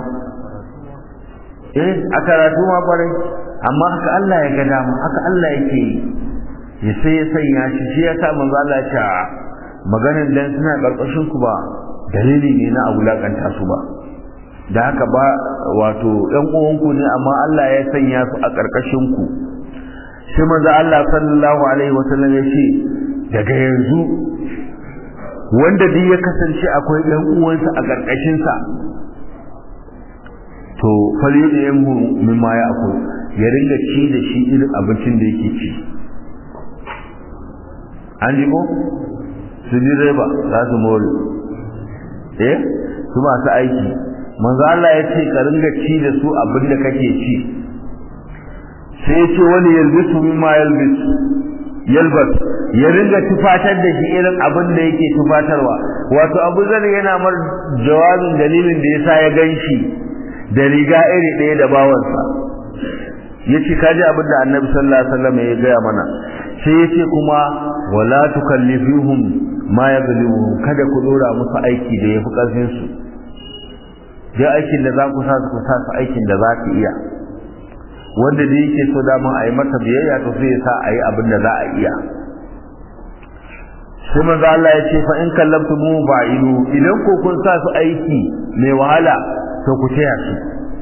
A karatu ma kwarai, amma haka Allah ya ga dama, haka Allah yake yi. Ya sai ya sanya shi ya sa manzo Allah ya ce maganar dan suna karkashin ku ba dalili ne na abulakanta su ba, da haka ba wato ɗan uwanku ne amma Allah ya sanya su a karkashin ku. sai manzo Allah sallallahu alaihi wasallam ya ce daga yanzu wanda duk ya kasance akwai ɗan uwansa a karkashin sa to fali da yammu mimma ya akul ya ringa ci da shi irin abincin da yake ci. an ji ko su direba za su more su masu aiki manzo Allah ya ce ka ringa ci da su abin da kake ci. sai ya ce wani yalbisu mimma yalbas ya ringa tufatar da shi irin abin da yake tufatarwa. wato Abu Zar yana mar jawabin dalilin da yasa ya ganshi da riga iri ɗaya da bawansa. yace kaji abin da Annabi sallallahu alaihi wasallam ya gaya mana. sai yace kuma wala tukallifuhum ma yaghlibuhum, kada ku dora musu aiki da yafi karfin su. da aikin da za ku sa su aikin da za ku iya, wanda da yake so da mun ayi masa biyayya to sai ya sa ayi abin da za a iya. sai manzo Allah ya ce fa in kallamtumu ba'ilu, idan ko kun sa su aiki mai wahala to ku taya su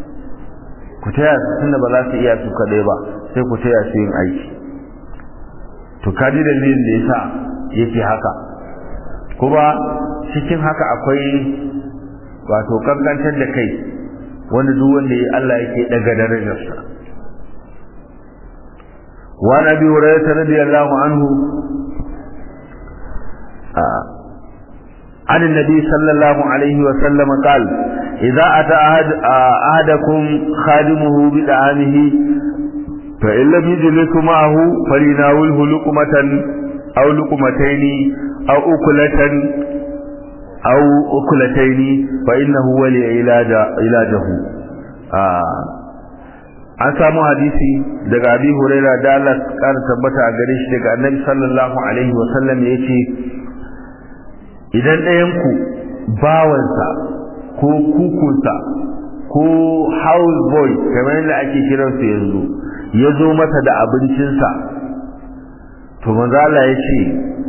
tunda ba za su iya su kadai ba, sai ku taya su yin aiki. to kaji dalilin da yasa yake haka. kuma cikin haka akwai wato kankantar da kai wanda duk wanda ya Allah yake daga darajarsa. wa nabi hurairah radiyallahu anhu عن النبي صلى الله عليه وسلم قال إذا أتى أحدكم خادمه بدعامه فإن لم يجلس معه فليناوله لقمة أو لقمتين أو أكلتين فإنه ولي علاجه. an samu hadisi daga Abi Hurairah da Allah ya tabbata a gare shi daga Annabi sallallahu alaihi wasallam yace idan ɗayan ku bawansa ko kukunsa ko house boy kamar yadda ake kiransa yanzu ya zo masa da abincinsa, to manzo Allah ya ce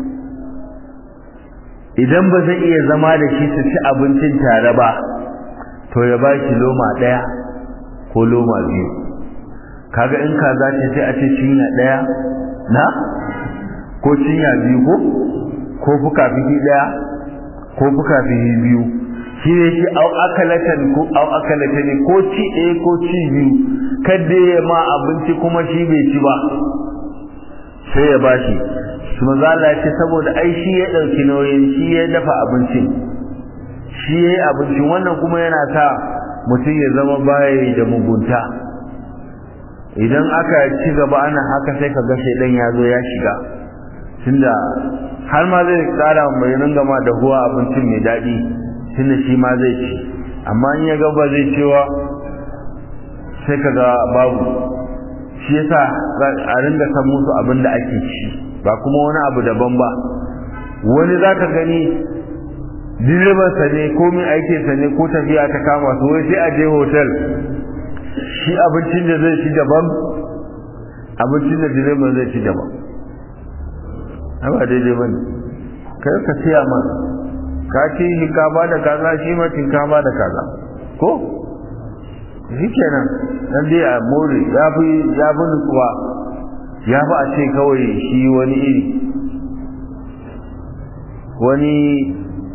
idan ba zai iya zama da shi su ci abincin tare ba to ya ba shi loma ɗaya ko loma biyu. kaga in kaza ce sai a ce cinya ɗaya na ko cinya biyu ko fuka-fiki ɗaya ko fuka-fiki biyu, shi ne shi au akalatan ne ko ci ɗaya ko ci biyu. kada ya ma abinci kuma shi bai ci ba sai ya bashi. su manzo Allah ce saboda ai shi ya dauki nauyin, shi ya dafa abincin, shi ya yi abincin. wannan kuma yana sa mutum ya zama baya da mugunta. idan aka ci gaba ana haka sai ka ga shedan ya zo ya shiga, tunda har ma zai kara mai ringama da huwa abincin mai daɗi tunda shi ma zai ci, amma in ya ga ba zai cewa sai kaga babu. shi yasa a ringa san musu abin da ake ci ba kuma wani abu daban ba. wani zaka gani direban sa ne ko mai aikin sa ne ko tafiya ta kama su wai sai a je hotel, shi abincin da zai ci daban, abincin da direban zai ci daban. ba daidai bane. kai ka siya man ka ci shinkafa da kaza, shi ma shinkafa da kaza ko shikenan dan dai a more ya fi nutsuwa, ya fi a ce kawai shi wani iri wani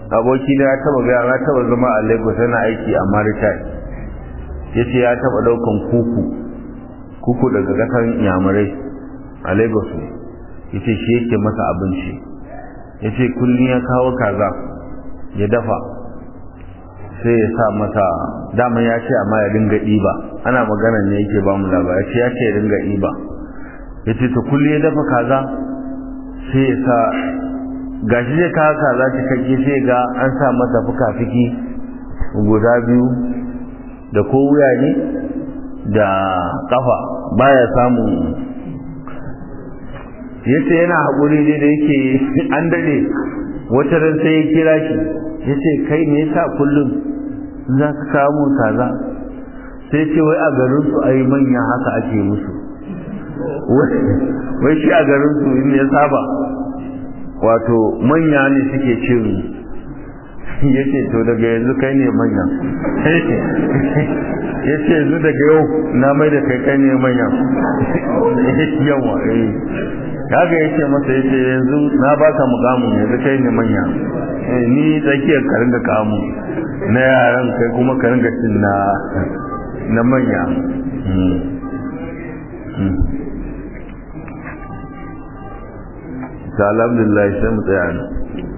aboki da ya taba ga ya taba zama a Lagos yana aiki a Maritime yace ya taba daukan kuku daga kasar Inyamurai a Lagos yace shi yake masa abinci yace kullun ya kawo kaza ya dafa sai ya sa masa dama ya ce amma ya dinga diba ana magana ne yake ba mu labari ya ce ya dinga diba yace to kullun ya dafa kaza sai ya sa gashi zai kawo kaza cikakke sai ga an sa masa fuka-fiki guda biyu da ko wuya ne da kafa baya samun yace yana haƙuri ne da yake an dade wata ran sai ya kira shi yace kai me yasa kullum za ka kawo mun kaza sai ce wai a garin su ai manya haka ake musu wai shi a garin su in ya saba wato manya ne suke cin yace to daga yanzu kai ne manya yace yanzu daga yau na mai da kai ne manya yawa kaga yace masa yace yanzu na baka mukamin yanzu kai ne manya ni tsakiyar ka ringa kamu na yaran kai kuma ka ringa cin na manya alhamdulillah sai mu tsaya ne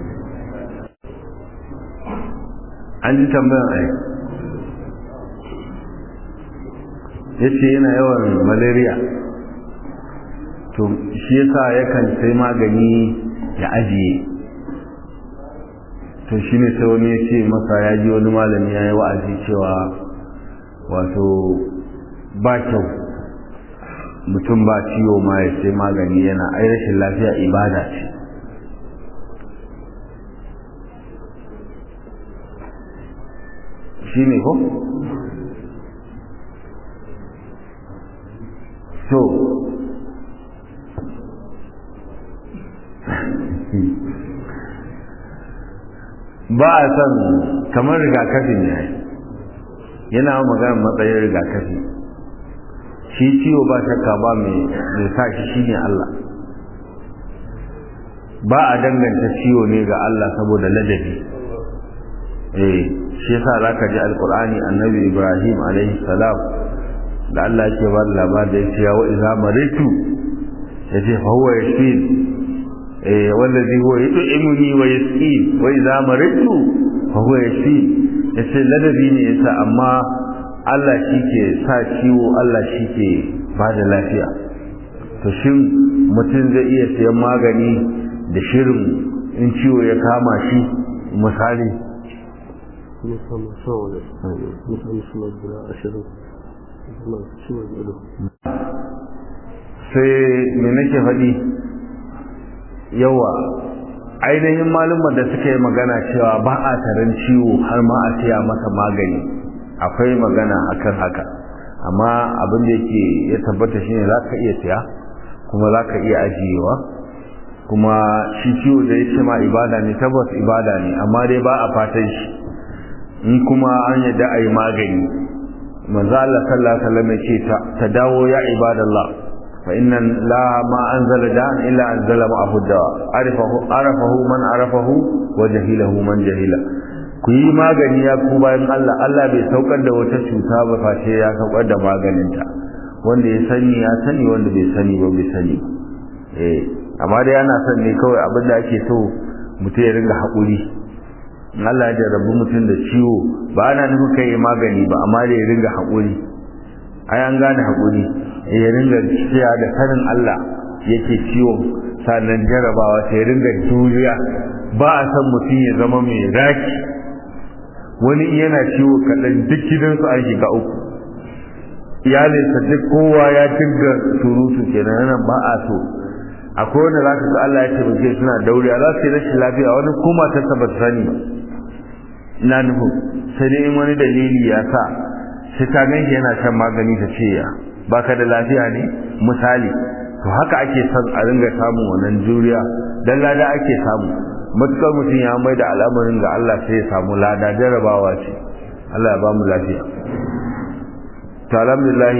an ji tambayan ai yace yana yawan malaria to shi yasa yakan sai magani ya ajiye to shine sai wani ya ce masa ya ji wani malami ya yi wa'azi cewa wato ba kyau mutum ba ciwo ma ya sai magani yana ai rashin lafiya ibada ce shi ne ko? so ba a san kamar rigakafi ne yana magana matsayin rigakafi shi ciwo ba shakka ba mai sa shi shine Allah ba a danganta ciwo ne ga Allah saboda ladabi shi yasa zaka ji alqur'ani annabi Ibrahim alaihi salam da Allah yake ba da labarin da yake wa idza maritu yace fa huwa yashfin wallazi huwa yut'imuni wa yasqin wa idza maritu fa huwa yashfin yace ladabi ne yasa amma Allah shi ke sa ciwo Allah shi ke ba da lafiya to shin mutum zai iya sayan magani da shirin in ciwo ya kama shi misali sai me nake faɗi yawa ainihin malumar da suka yi magana cewa ba a taron ciwo har ma a siya masa magani akwai magana akan haka amma abin da yake ya tabbata shine za ka iya siya kuma za ka iya ajiyewa kuma shi ciwo da ya ce ma ibada ne tabbas ibada ne amma dai ba a fatan shi in kuma an yadda a yi magani manzo Allah sallallahu alaihi wasallam ya ce ta dawo ya ibadallah fa inna la ma anzala da'an illa anzala ma'ahu dawa arafahu man arafahu wa jahilahu man jahila ku yi magani ya ku bayan Allah Allah bai saukar da wata cuta ba face ya saukar da maganinta wanda ya sani ya sani wanda bai sani ba bai sani amma dai ana son ne kawai abin da ake so mutum ya ringa haƙuri in Allah ya jarrabu mutum da ciwo ba ana nufin kai ya magani ba amma da ya ringa haƙuri ai an gane haƙuri ya ringa ciya da sanin Allah yake ciwon sannan jarrabawa sai ya ringa juriya ba a san mutum ya zama mai raki wani yana ciwo kaɗan duk gidansu an shiga uku iyalinsa duk kowa ya dinga surutu kenan nan ba a so akwai wanda za ka ga Allah ya taimake suna dauriya za su yi rashin lafiya wani kuma ta ba sani ina nufin sai dai in wani dalili ya sa sai ta ganshi yana shan magani ta ce ya baka da lafiya ne misali to haka ake son a ringa samun wannan juriya dan lada ake samu matukar mutum ya mai da al'amarin ga Allah sai ya samu lada jarabawa ce Allah ya ba mu lafiya to alhamdulillah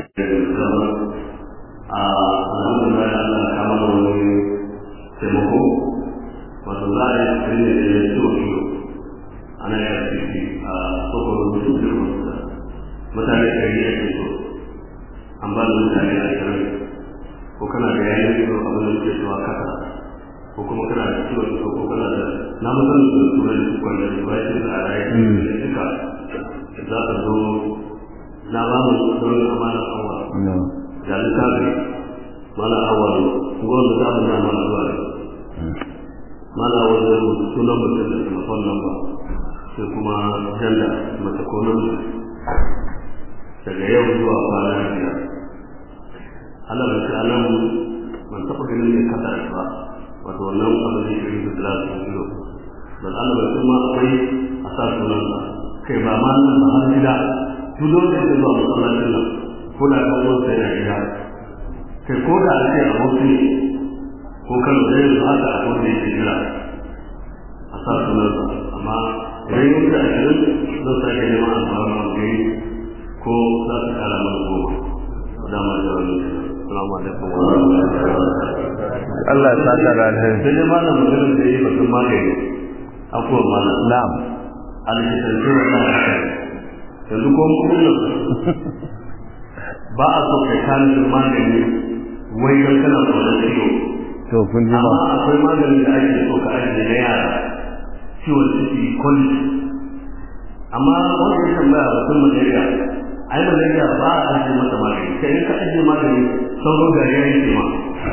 da mutane a shirin ko kana da yayin da abin da ke cewa kasa ko kuma kana da ciwon ko kana da na mutum da turai da kwallon da ba shi da rayu da duka za ka zo na ba mu tsoron amana awa da littafi mana awa gwamnati ta abin da mana zuwa mana wajen sunan mutum da telefon namba sai kuma janda mace ko namiji daga yau zuwa kwana biyar Allah bai ci alamu ban taɓa ganin mai kasa ba wato wannan abin da ke yi da lafi biyu ban Allah bai kuma akwai a sa sunan ba kai ba ma nan ba har gida duk lokacin da zuwa masallacin nan ko da kan wani sai na gida kai ko da ake a wasu ne ko kan da yanzu haka a wanda yake jira a sa sunan ba amma idan yin da ashirin zan sake neman alfahar gari ko za su kara mana goma damar da wani salamu alaikum wa Allah ya saka da alheri sai dai malam maganar da yi batun magani afuwar malam na'am alkitanci wa ɗan yanzu ko kullum ba a so kai kanin magani wai don kana tsoron ciwo to kun ji amma akwai maganin da ake so ka ajiye na yara ciwon ciki kwalli amma wanda ya tambaya batun malaria ai malaria ba a ajiye mata magani sai in ka ajiye magani sauro da ya yanke ma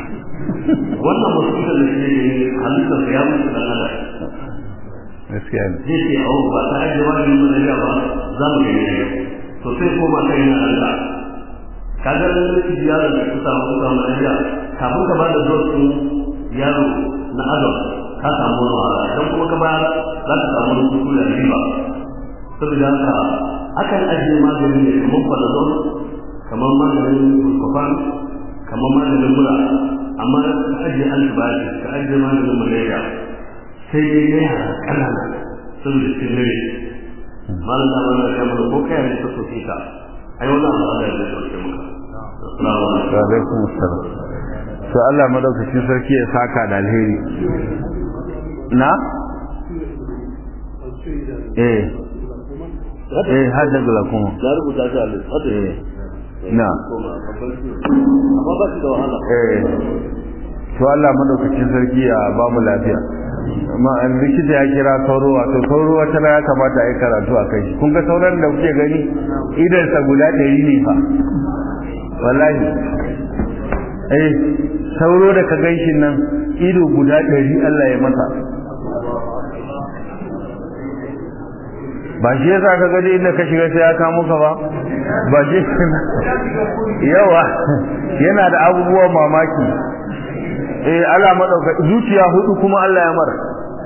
wannan mosquito da shi ne halittar ya mutu da nada gaskiya ne zai ce awo ba ta ajiye magani malaria ba za mu gani ne to sai koma kai na Allah kaga da shi yaro da kusa malaria kafin ka ba da dose yaro na adam ka samu wahala dan kuma ka ba za ka samu kuku da riba saboda haka akan ajiye magani ne kamar falazon kamar maganin kofan kamar maganin mura amma ka ajiye antibiotics ka ajiye maganin malaria sai dai ne a kanana saboda cikin dare malam da wannan kamar ko kai ne ka soke ka ai wannan ba da ya soke maka assalamu alaikum assalam to Allah madaukakin sarki ya saka da alheri na hadda glaucoma ya rubuta shi a lissafi na amma ba shi da wahala to Allah madaukakin sarki ya ba mu lafiya amma an likita ya kira sauro wato sauro wata ya kamata a yi karatu a kai kun ga sauran da kuke gani idan sa guda 100 ne fa wallahi sauro da ka gaishin nan ido guda 100 Allah ya masa ba shi yasa ka gani inda ka shiga sai ya kamo ka ba shi yawa yana da abubuwan mamaki Allah madauka zuciya hudu kuma Allah ya mara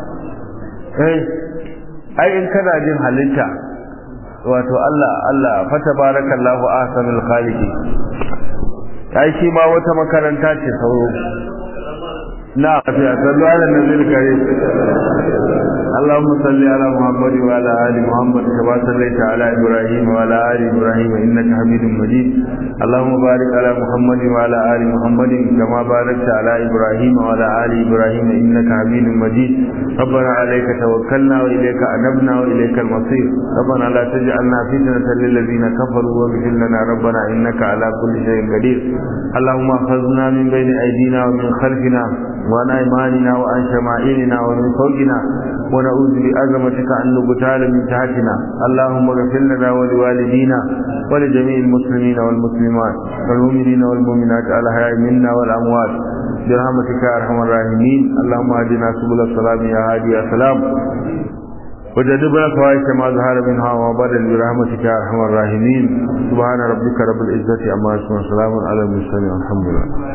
ai in kana jin halitta wato Allah fa tabarakallahu ahsanul khaliqin ai shi ma wata makaranta ce sauro na fi sallu ala nabiyil karim اللهم صل على محمد وعلى ال محمد كما صليت على ابراهيم وعلى ال ابراهيم انك حميد مجيد اللهم بارك على محمد وعلى ال محمد كما باركت على ابراهيم وعلى ال ابراهيم انك حميد مجيد ربنا عليك توكلنا واليك انبنا واليك المصير ربنا لا تجعلنا فتنة للذين كفروا واغفر لنا ربنا انك على كل شيء قدير اللهم احفظنا من بين ايدينا ومن خلفنا وعن ايماننا وعن شمائلنا ومن فوقنا ونعوذ بعظمتك أن نغتال من تحتنا اللهم اغفر لنا ولوالدينا ولجميع المسلمين والمسلمات والمؤمنين والمؤمنات الأحياء منا والأموات برحمتك يا أرحم الراحمين اللهم اهدنا سبل السلام يا هادي يا سلام وجنبنا فواحش ما ظهر منها وما بطن برحمتك يا أرحم الراحمين سبحان ربك رب العزة عما يصفون وسلام على المرسلين والحمد لله